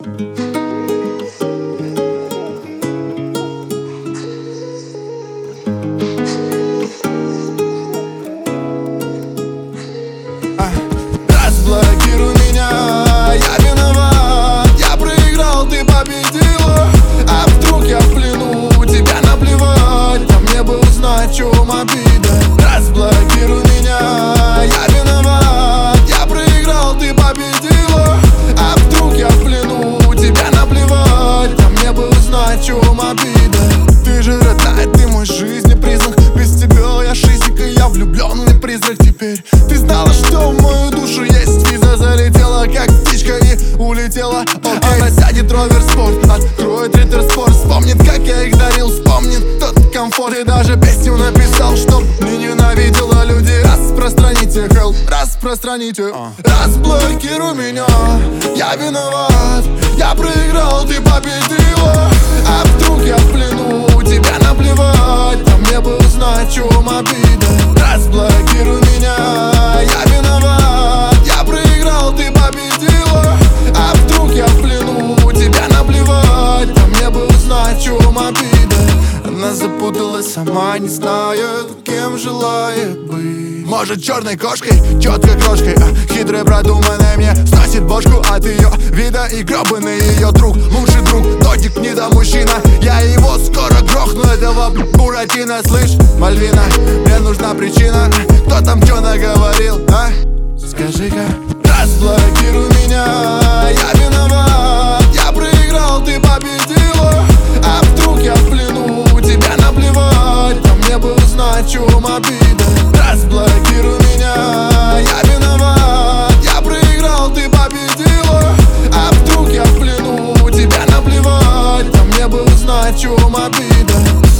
Разблокируй меня, я виноват. Я проиграл, ты победила. А вдруг я в плену, тебя наплевать. А мне бы узнать, в чем обида. Разблокируй меня, я виноват. Я проиграл, ты победила. А вдруг я в плену, тебя наплевать. А мне бы узнать, в чем обида. Ты же родная, ты мой жизнь признак. Без тебя я шизик, и я влюбленный призрак теперь. Ты знала, что в мою душу есть виза. Залетела, как птичка, и улетела. Она сядет ровер спорт, откроет риттер спорт. Вспомнит, как я их дарил, вспомнит тот комфорт. И даже песню написал, чтоб не ненавидела люди. Распространите, help, распространите. Разблокируй меня, я виноват. Я проиграл, ты победила. А вдруг я в плену, тебя наплевать. А мне бы узнать, в чем обида. Разблокируй меня, я виноват. Я проиграл, ты победила. А вдруг я в плену, тебя наплевать. А мне бы узнать, в чем обида. Она запуталась, сама не знает, кем желает быть. Может, черной кошкой, четкой крошкой, хитрой продуманной мне сносит бошку от ее вида. И гребаный ее друг, лучший друг, додик не до мужчина. Я его скоро грохну, этого Буратино. Слышь, Мальвина, мне нужна причина. Кто там что наговорил, а? Скажи-ка. Разблокируй меня, я виноват. Я проиграл, ты победила. А вдруг я в плену, тебя наплевать. А мне бы узнать, в чем обида. Разблокируй меня, я виноват. Я проиграл, ты победила. А вдруг я в плену, тебя наплевать. А мне бы узнать, в чем обида.